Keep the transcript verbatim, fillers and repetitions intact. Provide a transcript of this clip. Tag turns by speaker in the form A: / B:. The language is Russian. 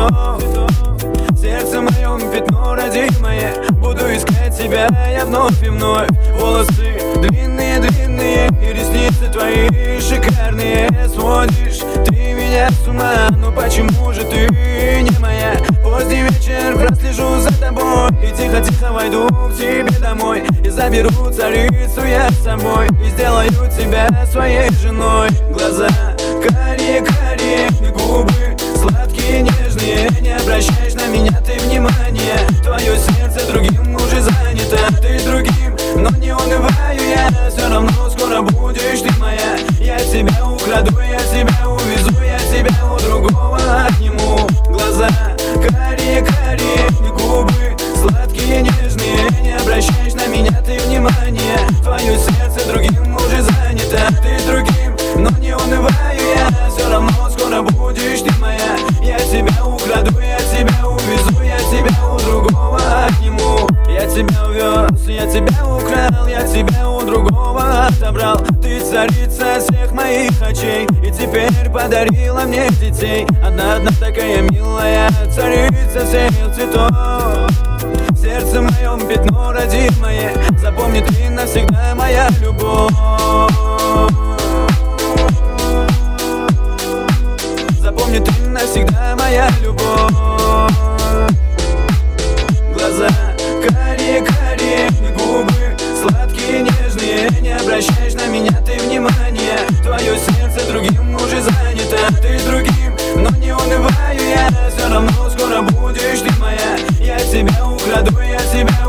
A: цветов. В сердце моем пятно, родимое. Буду искать тебя я вновь и вновь. Волосы длинные-длинные и ресницы твои шикарные. Сводишь ты меня с ума, но почему же ты не моя? Поздний вечер, прослежу за тобой и тихо-тихо войду к тебе домой. И заберу царицу я с собой и сделаю тебя своей женой. Глаза карие-карие, губы сладкие, нежные. Не обращаешь на меня ты внимания. Твое сердце другим уже занято, ты другим, но не унываю я. Все равно скоро будешь ты моя. Я тебя украду, я тебя увезу, я тебя у другого отниму. Глаза карие-карие, губы сладкие, нежные. Не обращаешь на меня ты внимания. Твое сердце другим уже занято, ты другим, но не унываю я. Все равно скоро будешь ты моя. Я тебя украду, я тебя увезу, я тебя у другого отниму. Я тебя увез, я тебя украл, я тебя у другого отобрал. Ты царица всех моих очей и теперь подарила мне детей. Одна-одна такая милая, царица всех цветов. В сердце моем пятно, родимое. Запомни ты навсегда моя любовь. Запомни ты навсегда моя любовь. Глаза карие-карие, губы сладкие, нежные. Не обращаешь на меня ты внимания. Твое сердце другим уже занято, ты другим, но не унываю я. Все равно скоро будешь ты моя. Я тебя украду, я тебя